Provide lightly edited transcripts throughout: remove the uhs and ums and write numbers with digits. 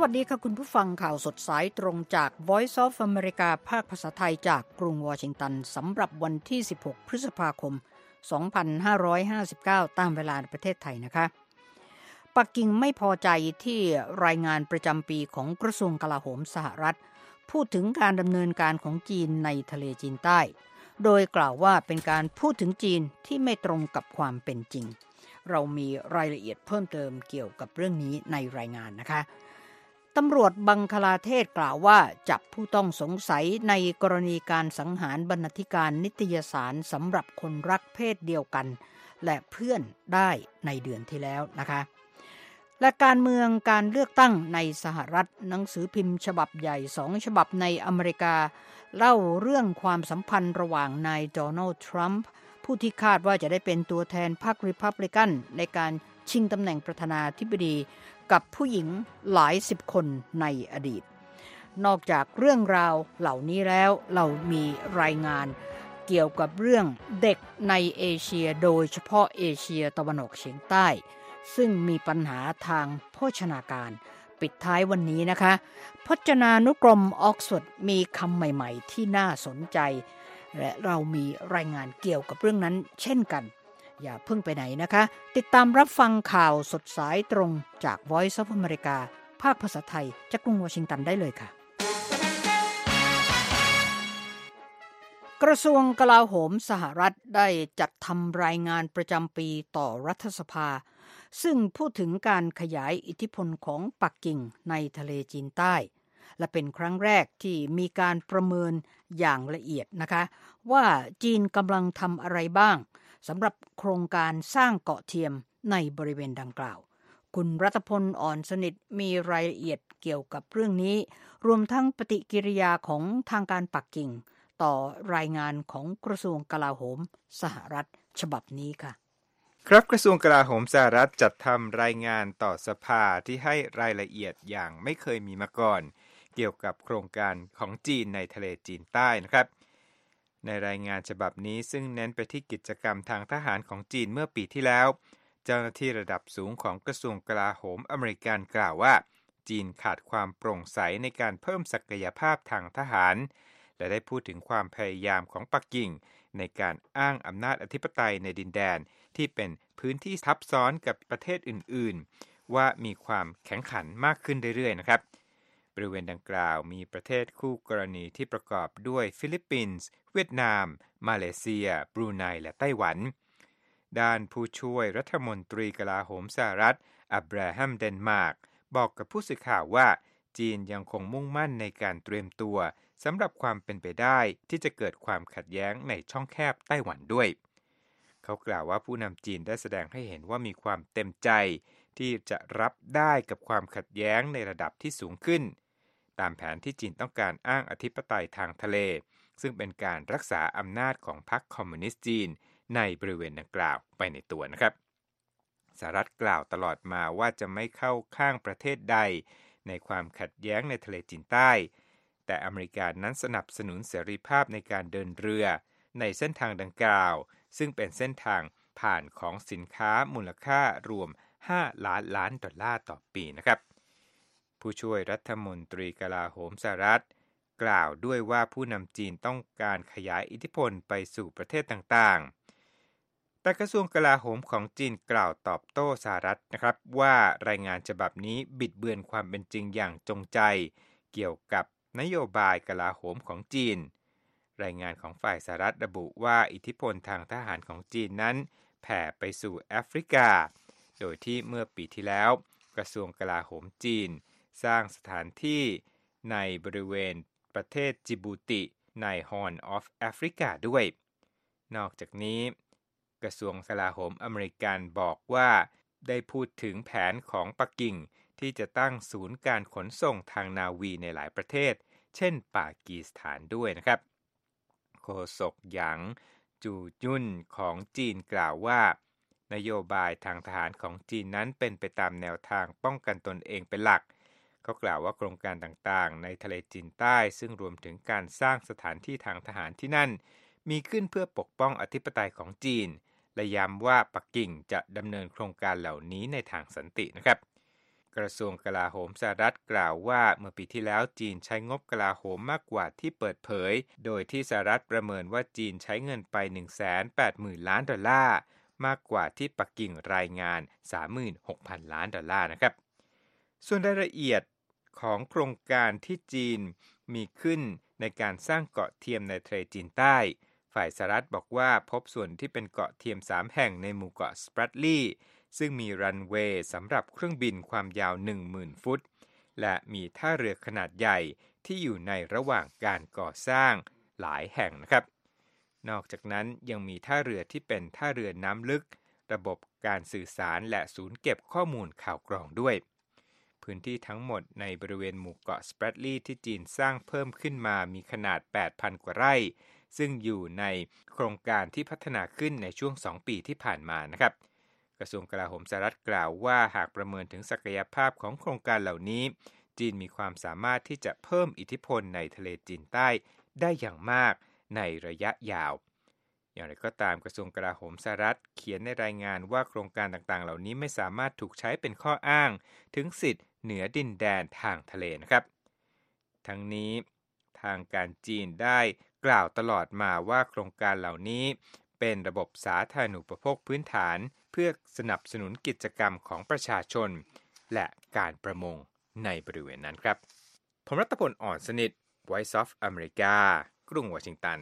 วัสดีค่ะคุณผู้ฟังข่าวสดสายตรงจาก Voice of America ภาคภาษาไทยจากกรุงวอชิงตันสำหรับวันที่ 16 พฤษภาคม 2559 ตามเวลาในประเทศไทยนะคะปักกิ่งไม่พอใจที่รายงานประจำปีของกระทรวงกลาโหมสหรัฐพูดถึงการดำเนินการของจีนในทะเลจีนใต้โดยกล่าวว่าเป็นการพูดถึงจีนที่ไม่ตรงกับความเป็นจริงเรามีรายละเอียดเพิ่มเติมเกี่ยวกับเรื่องนี้ในรายงานนะคะตำรวจบังคลาเทศกล่าวว่าจับผู้ต้องสงสัยในกรณีการสังหารบรรณาธิการนิตยสารสำหรับคนรักเพศเดียวกันและเพื่อนได้ในเดือนที่แล้วนะคะและการเมืองการเลือกตั้งในสหรัฐหนังสือพิมพ์ฉบับใหญ่2ฉบับในอเมริกาเล่าเรื่องความสัมพันธ์ระหว่างนายโดนัลด์ทรัมป์ผู้ที่คาดว่าจะได้เป็นตัวแทนพรรครีพับลิกันในการชิงตำแหน่งประธานาธิบดีกับผู้หญิงหลายสิบคนในอดีตนอกจากเรื่องราวเหล่านี้แล้วเรามีรายงานเกี่ยวกับเรื่องเด็กในเอเชียโดยเฉพาะเอเชียตะวันออกเฉียงใต้ซึ่งมีปัญหาทางโภชนาการปิดท้ายวันนี้นะคะพจนานุกรมออกซฟอร์ดมีคำใหม่ๆที่น่าสนใจและเรามีรายงานเกี่ยวกับเรื่องนั้นเช่นกันอย่าเพิ่งไปไหนนะคะติดตามรับฟังข่าวสดสายตรงจาก Voice of America ภาคภาษาไทยจากกรุงวอชิงตันได้เลยค่ะกระทรวงกลาโหมสหรัฐได้จัดทำรายงานประจำปีต่อรัฐสภาซึ่งพูดถึงการขยายอิทธิพลของปักกิ่งในทะเลจีนใต้และเป็นครั้งแรกที่มีการประเมินอย่างละเอียดนะคะว่าจีนกำลังทำอะไรบ้างสำหรับโครงการสร้างเกาะเทียมในบริเวณดังกล่าวคุณรัตพลอ่อนสนิทมีรายละเอียดเกี่ยวกับเรื่องนี้รวมทั้งปฏิกิริยาของทางการปักกิ่งต่อรายงานของกระทรวงกลาโหมสหรัฐฉบับนี้ค่ะครับกระทรวงกลาโหมสหรัฐจัดทำรายงานต่อสภาที่ให้รายละเอียดอย่างไม่เคยมีมาก่อนเกี่ยวกับโครงการของจีนในทะเลจีนใต้นะครับในรายงานฉบับนี้ซึ่งเน้นไปที่กิจกรรมทางทหารของจีนเมื่อปีที่แล้วเจ้าหน้าที่ระดับสูงของกระทรวงกลาโหมอเมริกันกล่าวว่าจีนขาดความโปร่งใสในการเพิ่มศักยภาพทางทหารและได้พูดถึงความพยายามของปักกิ่งในการอ้างอำนาจอธิปไตยในดินแดนที่เป็นพื้นที่ทับซ้อนกับประเทศอื่นๆว่ามีความแข็งขันมากขึ้นเรื่อยๆนะครับบริเวณดังกล่าวมีประเทศคู่กรณีที่ประกอบด้วยฟิลิปปินส์เวียดนามมาเลเซียบรูไนและไต้หวันด้านผู้ช่วยรัฐมนตรีกลาโหมสหรัฐอับราฮัมเดนมาร์กบอกกับผู้สื่อข่าวว่าจีนยังคงมุ่งมั่นในการเตรียมตัวสำหรับความเป็นไปได้ที่จะเกิดความขัดแย้งในช่องแคบไต้หวันด้วยเขากล่าวว่าผู้นำจีนได้แสดงให้เห็นว่ามีความเต็มใจที่จะรับได้กับความขัดแย้งในระดับที่สูงขึ้นตามแผนที่จีนต้องการอ้างอธิปไตยทางทะเลซึ่งเป็นการรักษาอำนาจของพรรคคอมมิวนิสต์จีนในบริเวณดังกล่าวไปในตัวนะครับสหรัฐกล่าวตลอดมาว่าจะไม่เข้าข้างประเทศใดในความขัดแย้งในทะเลจีนใต้แต่อเมริกานั้นสนับสนุนเสรีภาพในการเดินเรือในเส้นทางดังกล่าวซึ่งเป็นเส้นทางผ่านของสินค้ามูลค่ารวม$5 ล้านต่อปีนะครับผู้ช่วยรัฐมนตรีกลาโหมสหรัฐกล่าวด้วยว่าผู้นำจีนต้องการขยายอิทธิพลไปสู่ประเทศต่างๆแต่กระทรวงกลาโหมของจีนกล่าวตอบโต้สหรัฐนะครับว่ารายงานฉบับนี้บิดเบือนความเป็นจริงอย่างจงใจเกี่ยวกับนโยบายกลาโหมของจีนรายงานของฝ่ายสหรัฐระบุว่าอิทธิพลทางทหารของจีนนั้นแผ่ไปสู่แอฟริกาโดยที่เมื่อปีที่แล้วกระทรวงกลาโหมจีนสร้างสถานที่ในบริเวณประเทศจิบูติใน Horn of Africa ด้วยนอกจากนี้กระทรวงกลาโหมอเมริกันบอกว่าได้พูดถึงแผนของปักกิ่งที่จะตั้งศูนย์การขนส่งทางนาวีในหลายประเทศเช่นปากีสถานด้วยนะครับโฆษกหยางจูจุนของจีนกล่าวว่านโยบายทางทหารของจีนนั้นเป็นไปตามแนวทางป้องกันตนเองเป็นหลักเขากล่าวว่าโครงการต่างๆในทะเลจีนใต้ซึ่งรวมถึงการสร้างสถานที่ทางทหารที่นั่นมีขึ้นเพื่อปกป้องอธิปไตยของจีนและย้ำว่าปักกิ่งจะดำเนินโครงการเหล่านี้ในทางสันตินะครับกระทรวงกลาโหมสหรัฐกล่าวว่าเมื่อปีที่แล้วจีนใช้งบกลาโหมมากกว่าที่เปิดเผยโดยที่สหรัฐประเมินว่าจีนใช้เงินไป 180,000 ล้านดอลลาร์มากกว่าที่ปักกิ่งรายงาน 36,000 ล้านดอลลาร์นะครับส่วนรายละเอียดของโครงการที่จีนมีขึ้นในการสร้างเกาะเทียมในทะเลจีนใต้ฝ่ายสหรัฐบอกว่าพบส่วนที่เป็นเกาะเทียม3แห่งในหมู่เกาะสปรัตลีย์ซึ่งมีรันเวย์สำหรับเครื่องบินความยาว 10,000 ฟุตและมีท่าเรือขนาดใหญ่ที่อยู่ในระหว่างการก่อสร้างหลายแห่งนะครับนอกจากนั้นยังมีท่าเรือที่เป็นท่าเรือน้ำลึกระบบการสื่อสารและศูนย์เก็บข้อมูลข่าวกรองด้วยพื้นที่ทั้งหมดในบริเวณหมู่เกาะสปรัตลีย์ที่จีนสร้างเพิ่มขึ้นมามีขนาด 8,000 กว่าไร่ซึ่งอยู่ในโครงการที่พัฒนาขึ้นในช่วง2ปีที่ผ่านมานะครับกระทรวงกลาโหมสหรัฐกล่าวว่าหากประเมินถึงศักยภาพของโครงการเหล่านี้จีนมีความสามารถที่จะเพิ่มอิทธิพลในทะเลจีนใต้ได้อย่างมากในระยะยาวอย่างไรก็ตามกระทรวงกลาโหมสหรัฐเขียนในรายงานว่าโครงการต่างๆเหล่านี้ไม่สามารถถูกใช้เป็นข้ออ้างถึงสิทธิ์เหนือดินแดนทางทะเลนะครับทั้งนี้ทางการจีนได้กล่าวตลอดมาว่าโครงการเหล่านี้เป็นระบบสาธารณูปโภคพื้นฐานเพื่อสนับสนุนกิจกรรมของประชาชนและการประมงในบริเวณนั้นครับผมรัตพล อ่อนสนิท Voice of America กรุงวอชิงตัน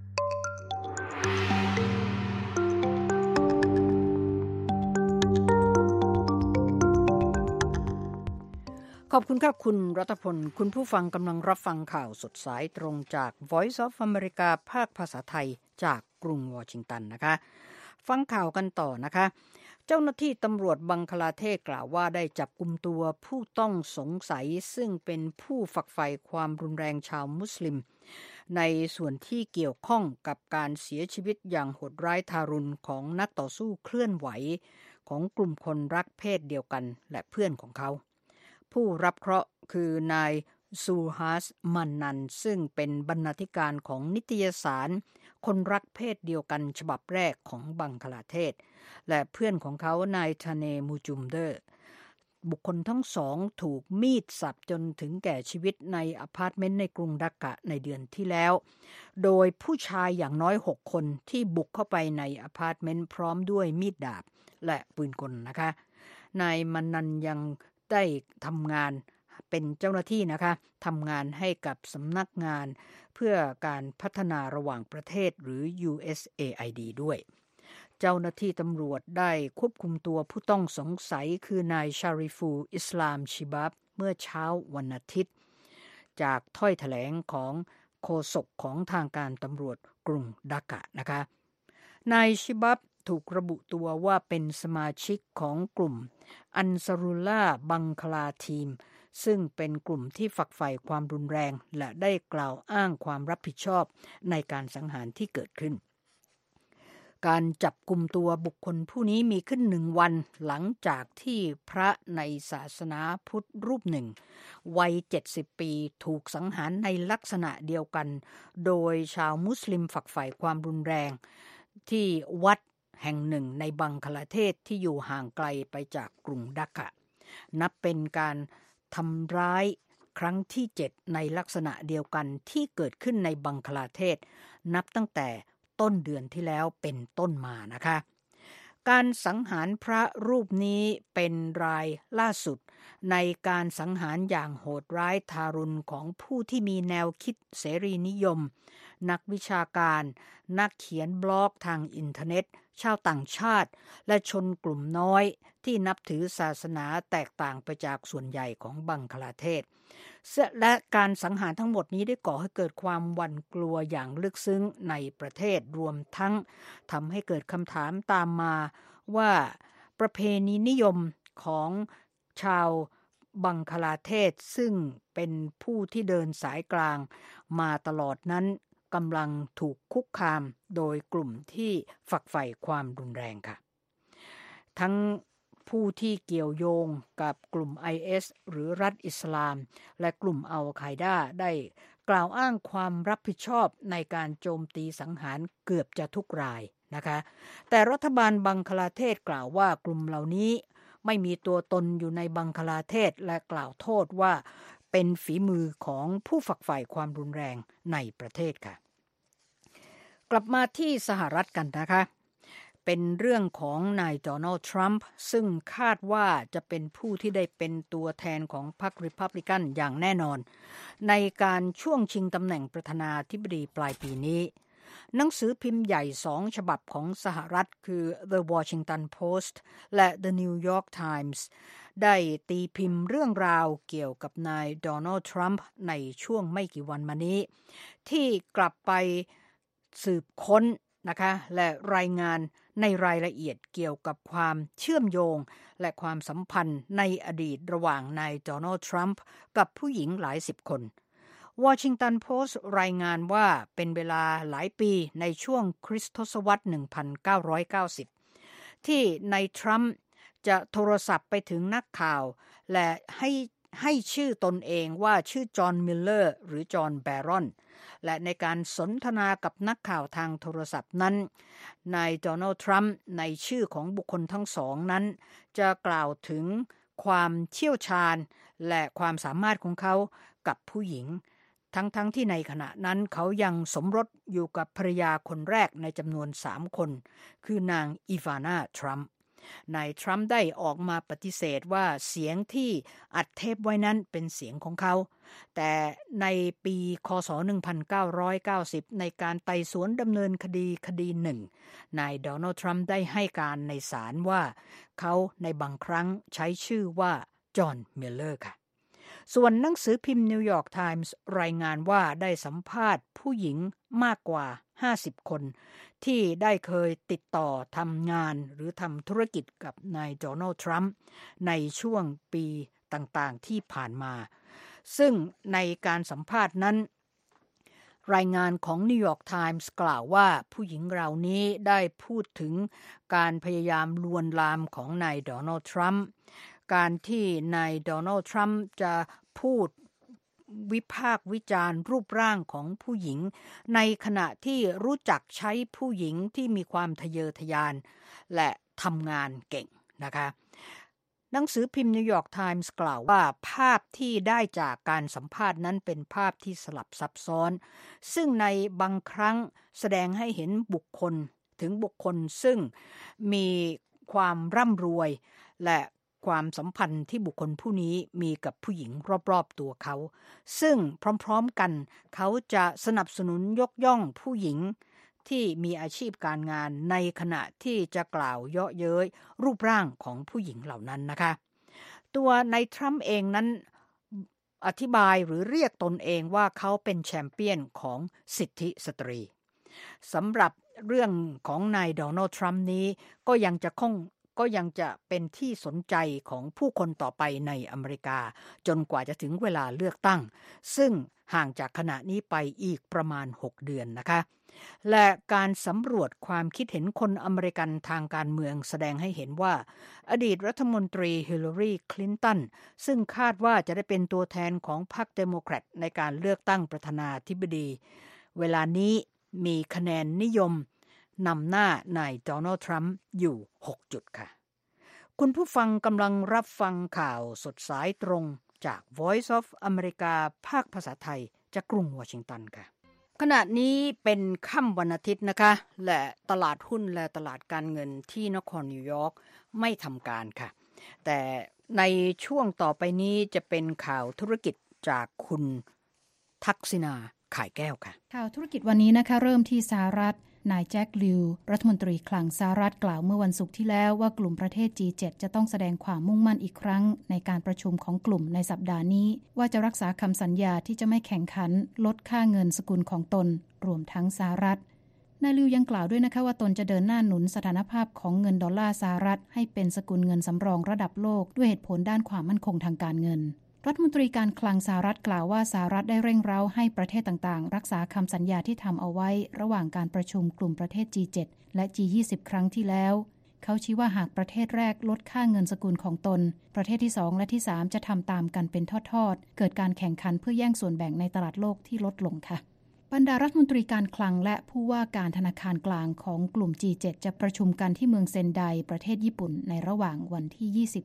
ขอบคุณครับคุณรัตพลคุณผู้ฟังกำลังรับฟังข่าวสดสายตรงจาก Voice of America ภาคภาษาไทยจากกรุงวอชิงตันนะคะฟังข่าวกันต่อนะคะเจ้าหน้าที่ตำรวจบังคลาเทศกล่าวว่าได้จับกุมตัวผู้ต้องสงสัยซึ่งเป็นผู้ฝักใฝ่ความรุนแรงชาวมุสลิมในส่วนที่เกี่ยวข้องกับการเสียชีวิตอย่างโหดร้ายทารุณของนักต่อสู้เคลื่อนไหวของกลุ่มคนรักเพศเดียวกันและเพื่อนของเขาผู้รับเคราะห์คือนายซูฮัสมันนันซึ่งเป็นบรรณาธิการของนิตยสารคนรักเพศเดียวกันฉบับแรกของบังคลาเทศและเพื่อนของเขานายทาเนมูจุมเดอร์บุคคลทั้งสองถูกมีดสับจนถึงแก่ชีวิตในอพาร์ตเมนต์ในกรุงดักกะในเดือนที่แล้วโดยผู้ชายอย่างน้อย6คนที่บุกเข้าไปในอพาร์ตเมนต์พร้อมด้วยมีดดาบและปืนกลนะคะนายมันนันยังได้ทำงานเป็นเจ้าหน้าที่นะคะทำงานให้กับสำนักงานเพื่อการพัฒนาระหว่างประเทศหรือ USAID ด้วยเจ้าหน้าที่ตำรวจได้ควบคุมตัวผู้ต้องสงสัยคือนายชาริฟูอิสลามชิบับเมื่อเช้าวันอาทิตย์จากถ้อยแถลงของโฆษกของทางการตำรวจกรุงดากะนะคะนายชิบับถูกระบุตัวว่าเป็นสมาชิกของกลุ่มอันซารุลลาบังคลาทีมซึ่งเป็นกลุ่มที่ฝักใฝ่ความรุนแรงและได้กล่าวอ้างความรับผิดชอบในการสังหารที่เกิดขึ้นการจับกุมตัวบุคคลผู้นี้มีขึ้น1 วันหลังจากที่พระในศาสนาพุทธรูปหนึ่งวัย70 ปีถูกสังหารในลักษณะเดียวกันโดยชาวมุสลิมฝักใฝ่ความรุนแรงที่วัดแห่งหนึ่งในบังคลาเทศที่อยู่ห่างไกลไปจากกรุงดักกะนับเป็นการทำร้ายครั้งที่7ในลักษณะเดียวกันที่เกิดขึ้นในบังคลาเทศนับตั้งแต่ต้นเดือนที่แล้วเป็นต้นมานะคะการสังหารพระรูปนี้เป็นรายล่าสุดในการสังหารอย่างโหดร้ายทารุณของผู้ที่มีแนวคิดเสรีนิยมนักวิชาการนักเขียนบล็อกทางอินเทอร์เน็ตชาวต่างชาติและชนกลุ่มน้อยที่นับถือศาสนาแตกต่างไปจากส่วนใหญ่ของบังคลาเทศและการสังหารทั้งหมดนี้ได้ก่อให้เกิดความหวั่นกลัวอย่างลึกซึ้งในประเทศรวมทั้งทำให้เกิดคำถามตามมาว่าประเพณีนิยมของชาวบังคลาเทศซึ่งเป็นผู้ที่เดินสายกลางมาตลอดนั้นกำลังถูกคุกคามโดยกลุ่มที่ฝักใฝ่ความรุนแรงค่ะทั้งผู้ที่เกี่ยวโยงกับกลุ่ม IS หรือรัฐอิสลามและกลุ่มอัลไคดาได้กล่าวอ้างความรับผิดชอบในการโจมตีสังหารเกือบจะทุกรายนะคะแต่รัฐบาลบังคลาเทศกล่าวว่ากลุ่มเหล่านี้ไม่มีตัวตนอยู่ในบังคลาเทศและกล่าวโทษว่าเป็นฝีมือของผู้ฝักใฝ่ความรุนแรงในประเทศค่ะกลับมาที่สหรัฐกันนะคะเป็นเรื่องของนายโดนัลด์ทรัมป์ซึ่งคาดว่าจะเป็นผู้ที่ได้เป็นตัวแทนของพรรครีพับลิกันอย่างแน่นอนในการช่วงชิงตำแหน่งประธานาธิบดีปลายปีนี้หนังสือพิมพ์ใหญ่2ฉบับของสหรัฐคือ The Washington Post และ The New York Times ได้ตีพิมพ์เรื่องราวเกี่ยวกับนายโดนัลด์ทรัมป์ในช่วงไม่กี่วันมานี้ที่กลับไปสืบค้นนะคะและรายงานในรายละเอียดเกี่ยวกับความเชื่อมโยงและความสัมพันธ์ในอดีตระหว่างนายโดนัลด์ทรัมป์กับผู้หญิงหลายสิบคน Washington Post รายงานว่าเป็นเวลาหลายปีในช่วงคริสตศตวรรษ 1990 ที่นายทรัมป์จะโทรศัพท์ไปถึงนักข่าวและให้ชื่อตนเองว่าชื่อจอห์นมิลเลอร์หรือจอห์นแบรอนและในการสนทนากับนักข่าวทางโทรศัพท์นั้นนายโดนัลด์ทรัมป์ในชื่อของบุคคลทั้งสองนั้นจะกล่าวถึงความเชี่ยวชาญและความสามารถของเขากับผู้หญิงทั้งที่ในขณะนั้นเขายังสมรสอยู่กับภรรยาคนแรกในจำนวน3คนคือนางอีวานาทรัมป์นายทรัมป์ได้ออกมาปฏิเสธว่าเสียงที่อัดเทปไว้นั้นเป็นเสียงของเขาแต่ในปีคศ 1990 ในการไต่สวนดำเนินคดีหนึ่งนายโดนัลด์ทรัมป์ได้ให้การในศาลว่าเขาในบางครั้งใช้ชื่อว่าจอห์นมิลเลอร์ค่ะส่วนหนังสือพิมพ์นิวยอร์กไทมส์รายงานว่าได้สัมภาษณ์ผู้หญิงมากกว่า50คนที่ได้เคยติดต่อทำงานหรือทำธุรกิจกับนายโดนัลด์ทรัมป์ในช่วงปีต่างๆที่ผ่านมาซึ่งในการสัมภาษณ์นั้นรายงานของนิวยอร์กไทมส์กล่าวว่าผู้หญิงเหล่านี้ได้พูดถึงการพยายามลวนลามของนายโดนัลด์ทรัมป์การที่นายโดนัลด์ทรัมป์จะพูดวิพากษ์วิจารณ์รูปร่างของผู้หญิงในขณะที่รู้จักใช้ผู้หญิงที่มีความทะเยอทะยานและทำงานเก่งนะคะหนังสือพิมพ์นิวยอร์กไทมส์กล่าวว่าภาพที่ได้จากการสัมภาษณ์นั้นเป็นภาพที่สลับซับซ้อนซึ่งในบางครั้งแสดงให้เห็นบุคคลซึ่งมีความร่ำรวยและความสัมพันธ์ที่บุคคลผู้นี้มีกับผู้หญิงรอบๆตัวเขาซึ่งพร้อมๆกันเขาจะสนับสนุนยกย่องผู้หญิงที่มีอาชีพการงานในขณะที่จะกล่าวเยาะเย้ยรูปร่างของผู้หญิงเหล่านั้นนะคะตัวนายทรัมป์เองนั้นอธิบายหรือเรียกตนเองว่าเขาเป็นแชมเปี้ยนของสิทธิสตรีสำหรับเรื่องของนายโดนัลด์ทรัมป์นี้ก็ยังจะเป็นที่สนใจของผู้คนต่อไปในอเมริกาจนกว่าจะถึงเวลาเลือกตั้งซึ่งห่างจากขณะนี้ไปอีกประมาณ6เดือนนะคะและการสำรวจความคิดเห็นคนอเมริกันทางการเมืองแสดงให้เห็นว่าอดีตรัฐมนตรีฮิลลารีคลินตันซึ่งคาดว่าจะได้เป็นตัวแทนของพรรคเดโมแครตในการเลือกตั้งประธานาธิบดีเวลานี้มีคะแนนนิยมนำหน้านายโดนัลด์ทรัมป์อยู่6จุดค่ะคุณผู้ฟังกำลังรับฟังข่าวสดสายตรงจาก Voice of America ภาคภาษาไทยจากกรุงวอชิงตันค่ะขณะนี้เป็นค่ำวันอาทิตย์นะคะและตลาดหุ้นและตลาดการเงินที่นครนิวยอร์กไม่ทำการค่ะแต่ในช่วงต่อไปนี้จะเป็นข่าวธุรกิจจากคุณทักษิณาข่ายแก้วค่ะข่าวธุรกิจวันนี้นะคะเริ่มที่สหรัฐนายแจ็คลิวรัฐมนตรีคลังสหรัฐกล่าวเมื่อวันศุกร์ที่แล้วว่ากลุ่มประเทศ G7 จะต้องแสดงความมุ่งมั่นอีกครั้งในการประชุมของกลุ่มในสัปดาห์นี้ว่าจะรักษาคำสัญญาที่จะไม่แข่งขันลดค่าเงินสกุลของตนรวมทั้งสหรัฐนายลิวยังกล่าวด้วยนะคะว่าตนจะเดินหน้าหนุนสถานภาพของเงินดอลลาร์สหรัฐให้เป็นสกุลเงินสำรองระดับโลกด้วยเหตุผลด้านความมั่นคงทางการเงินรัฐมนตรีการคลังสหรัฐกล่าวว่าสหรัฐได้เร่งเร้าให้ประเทศต่างๆรักษาคำสัญญาที่ทำเอาไว้ระหว่างการประชุมกลุ่มประเทศ G7 และ G20 ครั้งที่แล้วเขาชี้ว่าหากประเทศแรกลดค่าเงินสกุลของตนประเทศที่2และที่3จะทำตามกันเป็นทอดๆเกิดการแข่งขันเพื่อแย่งส่วนแบ่งในตลาดโลกที่ลดลงค่ะบรรดารัฐมนตรีการคลังและผู้ว่าการธนาคารกลางของกลุ่ม G7 จะประชุมกันที่เมืองเซนไดประเทศญี่ปุ่นในระหว่างวันที่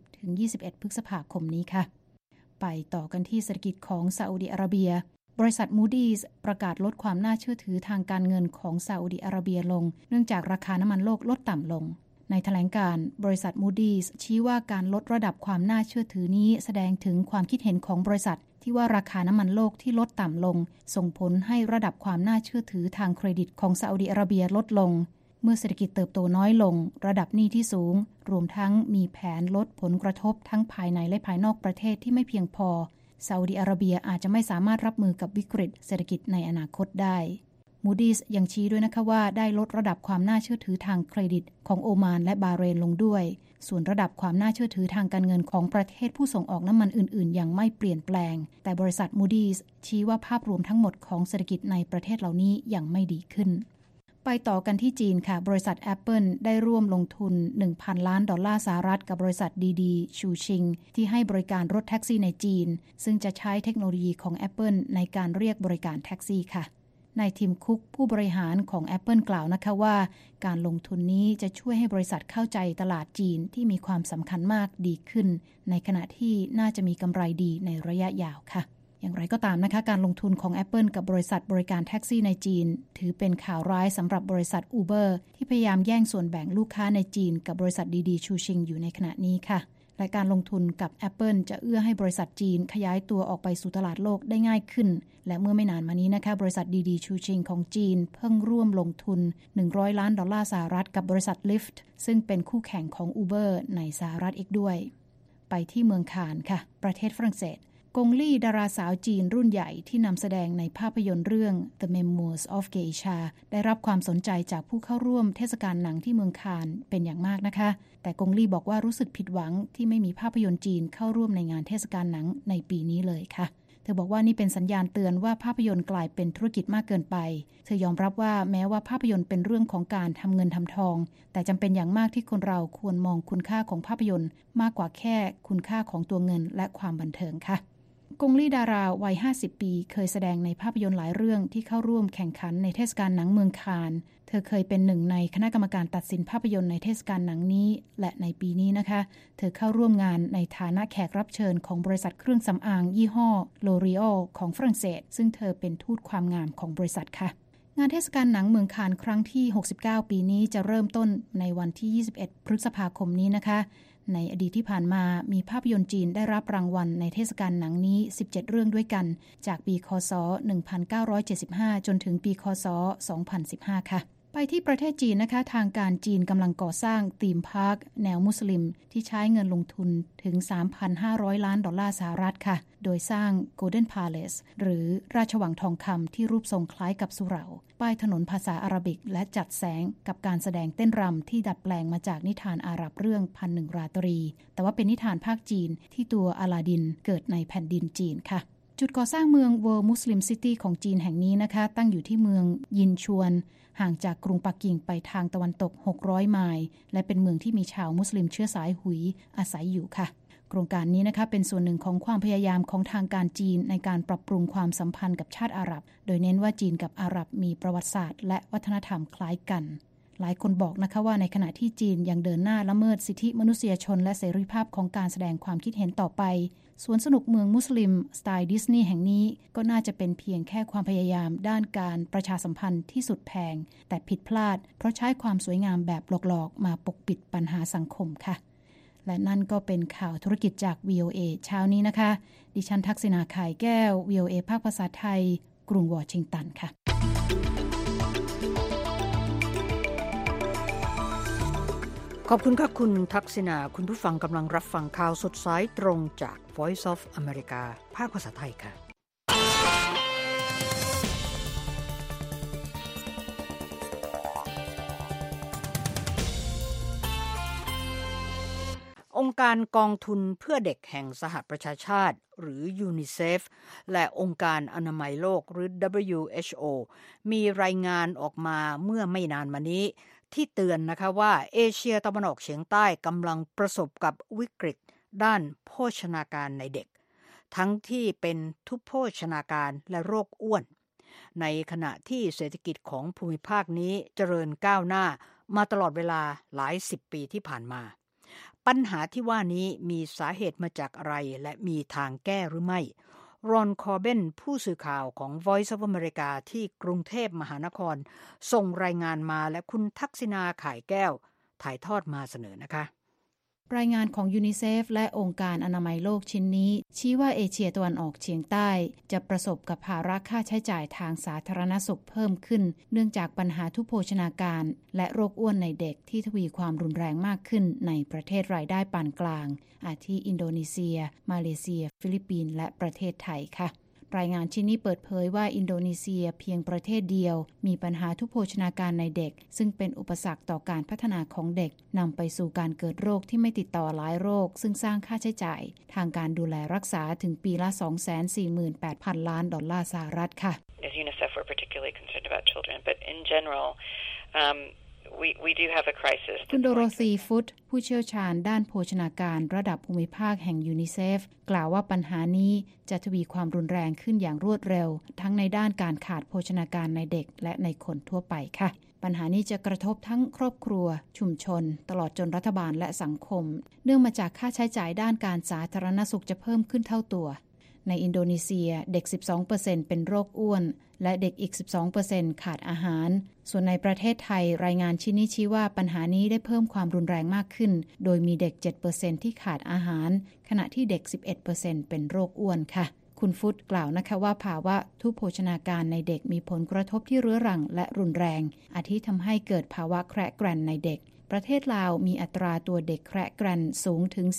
20-21 พฤษภาคมนี้ค่ะไปต่อกันที่เศรษฐกิจของซาอุดิอาระเบียบริษัท Moody's ประกาศลดความน่าเชื่อถือทางการเงินของซาอุดิอาระเบียลงเนื่องจากราคาน้ำมันโลกลดต่ำลงในแถลงการณ์บริษัท Moody's ชี้ว่าการลดระดับความน่าเชื่อถือนี้แสดงถึงความคิดเห็นของบริษัทที่ว่าราคาน้ำมันโลกที่ลดต่ำลงส่งผลให้ระดับความน่าเชื่อถือทางเครดิตของซาอุดิอาระเบียลดลงเมื่อเศรษฐกิจเติบโตน้อยลงระดับหนี้ที่สูงรวมทั้งมีแผนลดผลกระทบทั้งภายในและภายนอกประเทศที่ไม่เพียงพอซาอุดิอาระเบียอาจจะไม่สามารถรับมือกับวิกฤตเศรษฐกิจในอนาคตได้ Moody's ยังชี้ด้วยนะคะว่าได้ลดระดับความน่าเชื่อถือทางเครดิตของโอมานและบาห์เรนลงด้วยส่วนระดับความน่าเชื่อถือทางการเงินของประเทศผู้ส่งออกน้ำมันอื่นๆยังไม่เปลี่ยนแปลงแต่บริษัท Moody's ชี้ว่าภาพรวมทั้งหมดของเศรษฐกิจในประเทศเหล่านี้ยังไม่ดีขึ้นไปต่อกันที่จีนค่ะบริษัท Apple ได้ร่วมลงทุน $1,000 ล้านกับบริษัทดีๆชูชิงที่ให้บริการรถแท็กซี่ในจีนซึ่งจะใช้เทคโนโลยีของ Apple ในการเรียกบริการแท็กซี่ค่ะนายทิมคุกผู้บริหารของ Apple กล่าวนะคะว่าการลงทุนนี้จะช่วยให้บริษัทเข้าใจตลาดจีนที่มีความสำคัญมากดีขึ้นในขณะที่น่าจะมีกำไรดีในระยะยาวค่ะอย่างไรก็ตามนะคะการลงทุนของ Apple กับบริษัทบริการแท็กซี่ในจีนถือเป็นข่าวร้ายสำหรับบริษัท Uber ที่พยายามแย่งส่วนแบ่งลูกค้าในจีนกับบริษัทดีๆชูชิงอยู่ในขณะนี้ค่ะและการลงทุนกับ Apple จะเอื้อให้บริษัทจีนขยายตัวออกไปสู่ตลาดโลกได้ง่ายขึ้นและเมื่อไม่นานมานี้นะคะบริษัทดีๆชูชิงของจีนเพิ่งร่วมลงทุน$100 ล้านกับบริษัท Lyft ซึ่งเป็นคู่แข่งของ Uber ในสหรัฐอีกด้วยไปที่เมืองคานค่ะประเทศฝรั่งเศสกงลี่ดาราสาวจีนรุ่นใหญ่ที่นำแสดงในภาพยนตร์เรื่อง The Memoirs of Geisha ได้รับความสนใจจากผู้เข้าร่วมเทศกาลหนังที่เมืองคานเป็นอย่างมากนะคะแต่กงลี่บอกว่ารู้สึกผิดหวังที่ไม่มีภาพยนตร์จีนเข้าร่วมในงานเทศกาลหนังในปีนี้เลยค่ะเธอบอกว่านี่เป็นสัญญาณเตือนว่าภาพยนตร์กลายเป็นธุรกิจมากเกินไปเธอยอมรับว่าแม้ว่าภาพยนตร์เป็นเรื่องของการทำเงินทำทองแต่จำเป็นอย่างมากที่คนเราควรมองคุณค่าของภาพยนตร์มากกว่าแค่คุณค่าของตัวเงินและความบันเทิงค่ะกงลี่ดาราวัย50ปีเคยแสดงในภาพยนตร์หลายเรื่องที่เข้าร่วมแข่งขันในเทศกาลหนังเมืองคานเธอเคยเป็นหนึ่งในคณะกรรมการตัดสินภาพยนตร์ในเทศกาลหนังนี้และในปีนี้นะคะเธอเข้าร่วมงานในฐานะแขกรับเชิญของบริษัทเครื่องสำอางยี่ห้อ L'Oreal ของฝรั่งเศสซึ่งเธอเป็นทูตความงามของบริษัทค่ะงานเทศกาลหนังเมืองคานครั้งที่69ปีนี้จะเริ่มต้นในวันที่21พฤษภาคมนี้นะคะในอดีตที่ผ่านมามีภาพยนตร์จีนได้รับรางวัลในเทศกาลหนังนี้17เรื่องด้วยกันจากปีคศ1975จนถึงปีคศ2015ค่ะไปที่ประเทศจีนนะคะทางการจีนกำลังก่อสร้างธีมพาร์คแนวมุสลิมที่ใช้เงินลงทุนถึง $3,500 ล้านสหรัฐค่ะโดยสร้าง Golden Palace หรือราชวังทองคำที่รูปทรงคล้ายกับสุเหร่าป้ายถนนภาษาอาหรับิกและจัดแสงกับการแสดงเต้นรำที่ดัดแปลงมาจากนิทานอาหรับเรื่อง1,001 ราตรีแต่ว่าเป็นนิทานภาคจีนที่ตัวอลาดินเกิดในแผ่นดินจีนค่ะจุดก่อสร้างเมือง World Muslim City ของจีนแห่งนี้นะคะตั้งอยู่ที่เมืองยินชวนห่างจากกรุงปักกิ่งไปทางตะวันตก600ไมล์และเป็นเมืองที่มีชาวมุสลิมเชื้อสายหุยอาศัยอยู่ค่ะโครงการนี้นะคะเป็นส่วนหนึ่งของความพยายามของทางการจีนในการปรับปรุงความสัมพันธ์กับชาติอาหรับโดยเน้นว่าจีนกับอาหรับมีประวัติศาสตร์และวัฒนธรรมคล้ายกันหลายคนบอกนะคะว่าในขณะที่จีนยังเดินหน้าละเมิดสิทธิมนุษยชนและเสรีภาพของการแสดงความคิดเห็นต่อไปสวนสนุกเมืองมุสลิมสไตล์ดิสนีย์แห่งนี้ก็น่าจะเป็นเพียงแค่ความพยายามด้านการประชาสัมพันธ์ที่สุดแพงแต่ผิดพลาดเพราะใช้ความสวยงามแบบหลอกๆมาปกปิดปัญหาสังคมค่ะและนั่นก็เป็นข่าวธุรกิจจาก VOA เช้านี้นะคะดิฉันทักษิณาไข่แก้ว VOA ภาคภาษาไทยกรุงวอชิงตันค่ะขอบคุณค่ะคุณทักษิณาคุณผู้ฟังกำลังรับฟังข่าวสดสายตรงจาก Voice of America ภาคภาษาไทยค่ะองค์การกองทุนเพื่อเด็กแห่งสหประชาชาติหรือยูนิเซฟและองค์การอนามัยโลกหรือ WHO มีรายงานออกมาเมื่อไม่นานมานี้ที่เตือนนะคะว่าเอเชียตะวันออกเฉียงใต้กำลังประสบกับวิกฤตด้านโภชนาการในเด็กทั้งที่เป็นทุพโภชนาการและโรคอ้วนในขณะที่เศรษฐกิจของภูมิภาคนี้เจริญก้าวหน้ามาตลอดเวลาหลาย10 ปีที่ผ่านมาปัญหาที่ว่านี้มีสาเหตุมาจากอะไรและมีทางแก้หรือไม่รอนคอร์เบนผู้สื่อข่าวของ Voice of America ที่กรุงเทพมหานครส่งรายงานมาและคุณทักษิณาข่ายแก้วถ่ายทอดมาเสนอนะคะรายงานของยูนิเซฟและองค์การอนามัยโลกชิ้นนี้ชี้ว่าเอเชียตะวันออกเฉียงใต้จะประสบกับภาระค่าใช้จ่ายทางสาธารณสุขเพิ่มขึ้นเนื่องจากปัญหาทุพโภชนาการและโรคอ้วนในเด็กที่ทวีความรุนแรงมากขึ้นในประเทศรายได้ปานกลางอาทิอินโดนีเซียมาเลเซียฟิลิปปินส์และประเทศไทยค่ะรายงานชิ้นนี้เปิดเผยว่าอินโดนีเซียเพียงประเทศเดียวมีปัญหาทุพโภชนาการในเด็กซึ่งเป็นอุปสรรคต่อการพัฒนาของเด็กนำไปสู่การเกิดโรคที่ไม่ติดต่อหลายโรคซึ่งสร้างค่าใช้จ่ายทางการดูแลรักษาถึงปีละ 248,000 ล้านดอลลาร์สหรัฐค่ะ As UNICEF we're particularly concerned about children but in general We do have a crisis คุณโดโรธีฟุตผู้เชี่ยวชาญด้านโภชนาการระดับภูมิภาคแห่งยูนิเซฟกล่าวว่าปัญหานี้จะทวีความรุนแรงขึ้นอย่างรวดเร็วทั้งในด้านการขาดโภชนาการในเด็กและในคนทั่วไปค่ะปัญหานี้จะกระทบทั้งครอบครัวชุมชนตลอดจนรัฐบาลและสังคมเนื่องมาจากค่าใช้จ่ายด้านการสาธารณสุขจะเพิ่มขึ้นเท่าตัวในอินโดนีเซียเด็ก 12% เป็นโรคอ้วนและเด็กอีก 12% ขาดอาหารส่วนในประเทศไทยรายงานชิ้นนี้ชี้ว่าปัญหานี้ได้เพิ่มความรุนแรงมากขึ้นโดยมีเด็ก 7% ที่ขาดอาหารขณะที่เด็ก 11% เป็นโรคอ้วนค่ะคุณฟุตกล่าวนะคะว่าภาวะทุพโภชนาการในเด็กมีผลกระทบที่เรื้อรังและรุนแรงอาทิทำให้เกิดภาวะแคระแกรนในเด็กประเทศลาวมีอัตราตัวเด็กแคระแกรนสูงถึง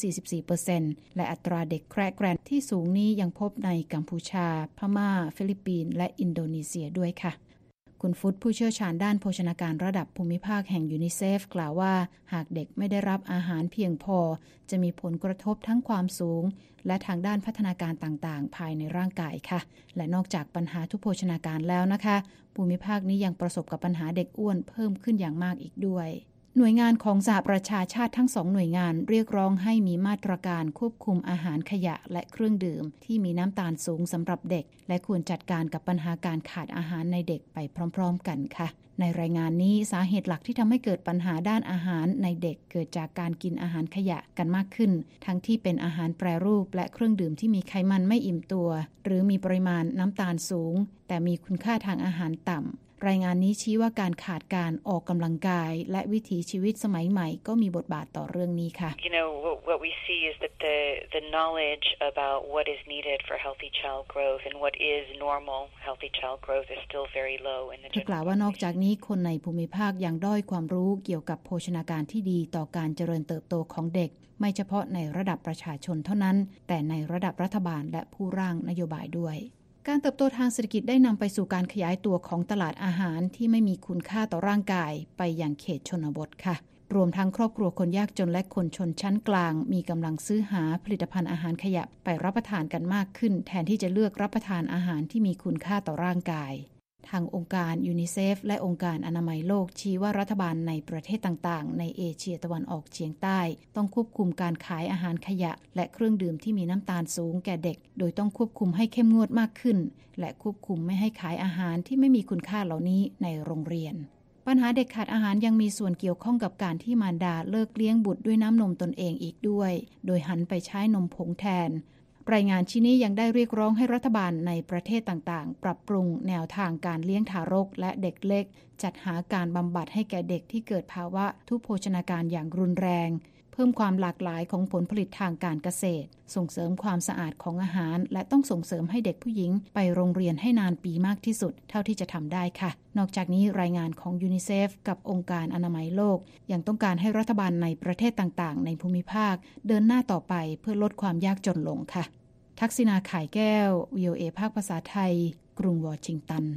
44% และอัตราเด็กแคระแกรนที่สูงนี้ยังพบในกัมพูชาพม่าฟิลิปปินส์และอินโดนีเซียด้วยค่ะคุณฟุตผู้เชี่ยวชาญด้านโภชนาการระดับภูมิภาคแห่งยูนิเซฟกล่าวว่าหากเด็กไม่ได้รับอาหารเพียงพอจะมีผลกระทบทั้งความสูงและทางด้านพัฒนาการต่างๆภายในร่างกายค่ะและนอกจากปัญหาทุพโภชนาการแล้วนะคะภูมิภาคนี้ยังประสบกับปัญหาเด็กอ้วนเพิ่มขึ้นอย่างมากอีกด้วยหน่วยงานของสหประชาชาติทั้ง2หน่วยงานเรียกร้องให้มีมาตรการควบคุมอาหารขยะและเครื่องดื่มที่มีน้ำตาลสูงสำหรับเด็กและควรจัดการกับปัญหาการขาดอาหารในเด็กไปพร้อมๆกันค่ะในรายงานนี้สาเหตุหลักที่ทำให้เกิดปัญหาด้านอาหารในเด็กเกิดจากการกินอาหารขยะกันมากขึ้นทั้งที่เป็นอาหารแปรรูปและเครื่องดื่มที่มีไขมันไม่อิ่มตัวหรือมีปริมาณน้ำตาลสูงแต่มีคุณค่าทางอาหารต่ำรายงานนี้ชี้ว่าการขาดการออกกำลังกายและวิถีชีวิตสมัยใหม่ก็มีบทบาทต่อเรื่องนี้ค่ะ You know what we see is that the knowledge about what is needed for healthy child growth and what is normal healthy child growth is still very low in the general กล่าวว่านอกจากนี้คนในภูมิภาคยังด้อยความรู้เกี่ยวกับโภชนาการที่ดีต่อการเจริญเติบโตของเด็กไม่เฉพาะในระดับประชาชนเท่านั้นแต่ในระดับรัฐบาลและผู้ร่างนโยบายด้วยการเติบโตทางเศรษฐกิจได้นำไปสู่การขยายตัวของตลาดอาหารที่ไม่มีคุณค่าต่อร่างกายไปยังเขตชนบทค่ะรวมทั้งครอบครัวคนยากจนและคนชนชั้นกลางมีกำลังซื้อหาผลิตภัณฑ์อาหารขยะไปรับประทานกันมากขึ้นแทนที่จะเลือกรับประทานอาหารที่มีคุณค่าต่อร่างกายทางองค์การยูนิเซฟและองค์การอนามัยโลกชี้ว่ารัฐบาลในประเทศต่างๆในเอเชียตะวันออกเฉียงใต้ต้องควบคุมการขายอาหารขยะและเครื่องดื่มที่มีน้ำตาลสูงแก่เด็กโดยต้องควบคุมให้เข้มงวดมากขึ้นและควบคุมไม่ให้ขายอาหารที่ไม่มีคุณค่าเหล่านี้ในโรงเรียนปัญหาเด็กขาดอาหารยังมีส่วนเกี่ยวข้องกับการที่มารดาเลิกเลี้ยงบุตรด้วยน้ำนมตนเองอีกด้วยโดยหันไปใช้นมผงแทนรายงานชิ้นนี้ยังได้เรียกร้องให้รัฐบาลในประเทศต่างๆปรับปรุงแนวทางการเลี้ยงทารกและเด็กเล็กจัดหาการบำบัดให้แก่เด็กที่เกิดภาวะทุพโภชนาการอย่างรุนแรงเพิ่มความหลากหลายของผลผลิตทางการเกษตรส่งเสริมความสะอาดของอาหารและต้องส่งเสริมให้เด็กผู้หญิงไปโรงเรียนให้นานปีมากที่สุดเท่าที่จะทำได้ค่ะนอกจากนี้รายงานของยูนิเซฟกับองค์การอนามัยโลกยังต้องการให้รัฐบาลในประเทศต่างๆในภูมิภาคเดินหน้าต่อไปเพื่อลดความยากจนลงค่ะทักษิณาข่ายแก้ว VOA ภาคภาษาไทยกรุงวอชิงตัน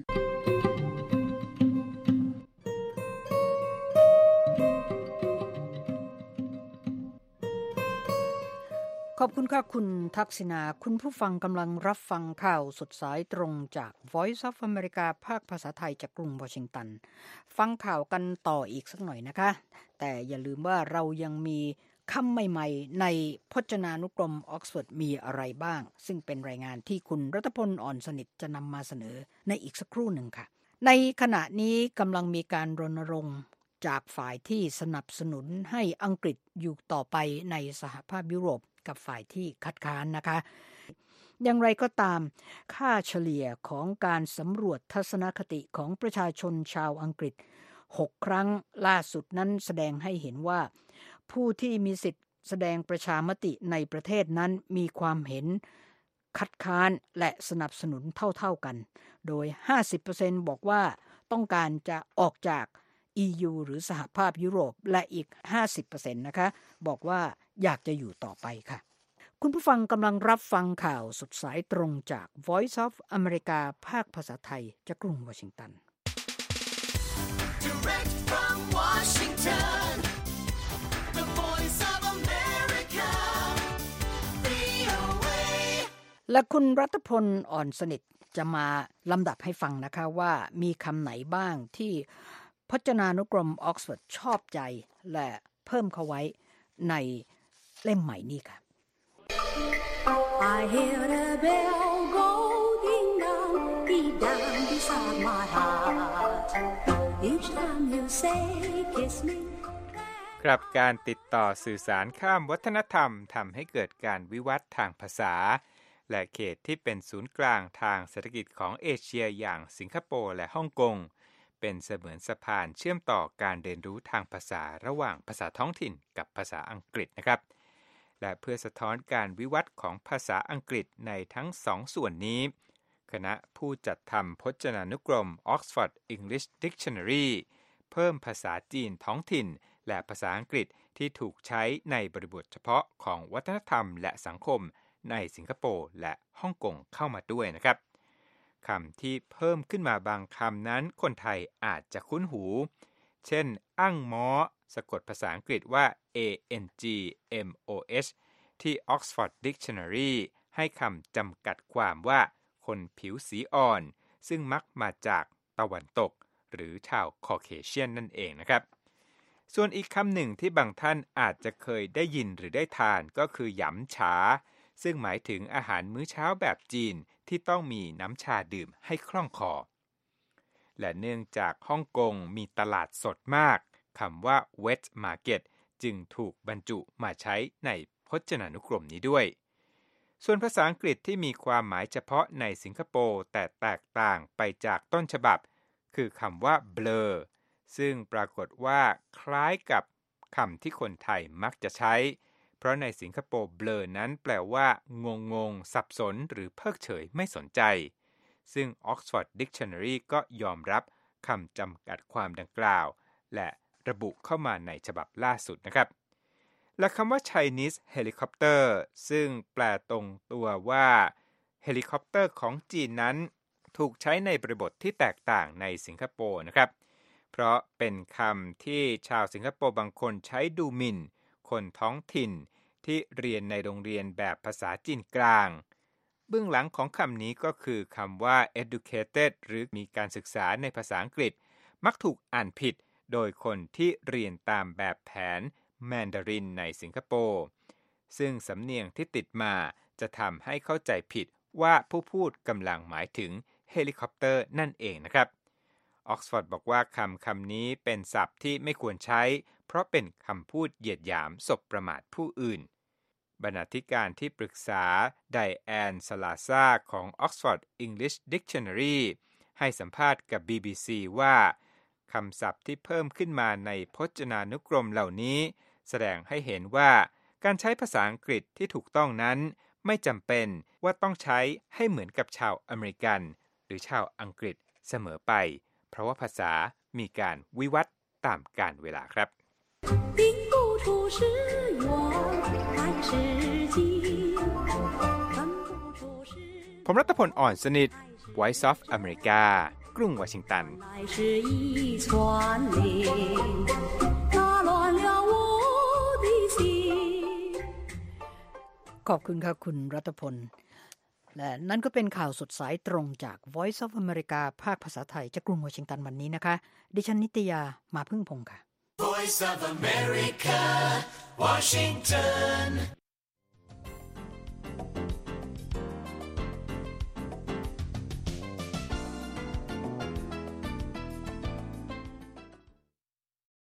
ขอบคุณค่ะคุณทักษิณาคุณผู้ฟังกำลังรับฟังข่าวสดสายตรงจาก Voice of America ภาคภาษาไทยจากกรุงวอชิงตันฟังข่าวกันต่ออีกสักหน่อยนะคะแต่อย่าลืมว่าเรายังมีคำใหม่ๆในพจนานุกรมออกซฟอร์ดมีอะไรบ้างซึ่งเป็นรายงานที่คุณรัตพลอ่อนสนิทจะนำมาเสนอในอีกสักครู่หนึ่งค่ะในขณะนี้กำลังมีการรณรงค์จากฝ่ายที่สนับสนุนให้อังกฤษอยู่ต่อไปในสหภาพยุโรปกับฝ่ายที่คัดค้านนะคะอย่างไรก็ตามค่าเฉลี่ยของการสำรวจทัศนคติของประชาชนชาวอังกฤษ6ครั้งล่าสุดนั้นแสดงให้เห็นว่าผู้ที่มีสิทธิ์แสดงประชามติในประเทศนั้นมีความเห็นคัดค้านและสนับสนุนเท่าๆกันโดย 50% บอกว่าต้องการจะออกจาก EU หรือสหภาพยุโรปและอีก 50% นะคะบอกว่าอยากจะอยู่ต่อไปค่ะคุณผู้ฟังกำลังรับฟังข่าวสุดสายตรงจาก Voice of America ภาคภาษาไทยจากกรุงวอชิงตัน Direct from Washington, the Voice of America, VOA. และคุณรัตพลอ่อนสนิทจะมาลำดับให้ฟังนะคะว่ามีคำไหนบ้างที่พจนานุกรมออกซฟอร์ดชอบใจและเพิ่มเข้าไว้ในเล่มใหม่นี้ค่ะ I hear a bell go ding dong, deep down beside my heart. Each time you say kiss me. ครับการติดต่อสื่อสารข้ามวัฒนธรรมทำให้เกิดการวิวัฒน์ทางภาษาและเขตที่เป็นศูนย์กลางทางเศรษฐกิจของเอเชียอย่างสิงคโปร์และฮ่องกงเป็นเสมือนสะพานเชื่อมต่อการเรียนรู้ทางภาษาระหว่างภาษาท้องถิ่นกับภาษาอังกฤษนะครับและเพื่อสะท้อนการวิวัฒน์ของภาษาอังกฤษในทั้งสองส่วนนี้คณะผู้จัดทำพจนานุกรม Oxford English Dictionary เพิ่มภาษาจีนท้องถิ่นและภาษาอังกฤษที่ถูกใช้ในบริบทเฉพาะของวัฒนธรรมและสังคมในสิงคโปร์และฮ่องกงเข้ามาด้วยนะครับคำที่เพิ่มขึ้นมาบางคำนั้นคนไทยอาจจะคุ้นหูเช่นอั่งม้อสะกดภาษาอังกฤษว่า ANGMOH ที่ Oxford Dictionary ให้คำจำกัดความว่าคนผิวสีอ่อนซึ่งมักมาจากตะวันตกหรือชาวคอเคเชียนนั่นเองนะครับส่วนอีกคำหนึ่งที่บางท่านอาจจะเคยได้ยินหรือได้ทานก็คือหยำฉาซึ่งหมายถึงอาหารมื้อเช้าแบบจีนที่ต้องมีน้ำชาดื่มให้คล่องคอและเนื่องจากฮ่องกงมีตลาดสดมากคำว่า wet market จึงถูกบรรจุมาใช้ในพจนานุกรมนี้ด้วยส่วนภาษาอังกฤษที่มีความหมายเฉพาะในสิงคโปร์แต่แตกต่างไปจากต้นฉบับคือคำว่า blur ซึ่งปรากฏว่าคล้ายกับคำที่คนไทยมักจะใช้เพราะในสิงคโปร์ blur นั้นแปลว่างงสับสนหรือเพิกเฉยไม่สนใจซึ่ง Oxford Dictionary ก็ยอมรับคำจำกัดความดังกล่าวและระบุเข้ามาในฉบับล่าสุดนะครับและคำว่า Chinese helicopter ซึ่งแปลตรงตัวว่าเฮลิคอปเตอร์ของจีนนั้นถูกใช้ในบริบทที่แตกต่างในสิงคโปร์นะครับเพราะเป็นคำที่ชาวสิงคโปร์บางคนใช้ดูหมิ่นคนท้องถิ่นที่เรียนในโรงเรียนแบบภาษาจีนกลางเบื้องหลังของคำนี้ก็คือคำว่า educated หรือมีการศึกษาในภาษาอังกฤษมักถูกอ่านผิดโดยคนที่เรียนตามแบบแผนแมนดารินในสิงคโปร์ซึ่งสำเนียงที่ติดมาจะทำให้เข้าใจผิดว่าผู้พูดกำลังหมายถึงเฮลิคอปเตอร์นั่นเองนะครับออกซฟอร์ดบอกว่าคำนี้เป็นศัพท์ที่ไม่ควรใช้เพราะเป็นคำพูดเหยียดหยามสบประมาทผู้อื่นบรรณาธิการที่ปรึกษาไดแอนซาลาซาของ Oxford English Dictionary ให้สัมภาษณ์กับ BBC ว่าคำศัพท์ที่เพิ่มขึ้นมาในพจนานุกรมเหล่านี้แสดงให้เห็นว่าการใช้ภาษาอังกฤษที่ถูกต้องนั้นไม่จำเป็นว่าต้องใช้ให้เหมือนกับชาวอเมริกันหรือชาวอังกฤษเสมอไปเพราะว่าภาษามีการวิวัฒน์ตามกาลเวลาครับผมรัตพลอ่อนสนิท Voice of America กรุงวอชิงตันขอบคุณค่ะคุณรัตพลและนั่นก็เป็นข่าวสดสายตรงจาก Voice of America ภาคภาษาไทยจากกรุงวอชิงตันวันนี้นะคะดิฉันนิตยามาพึ่งพงษ์ค่ะ Voice of America, Washington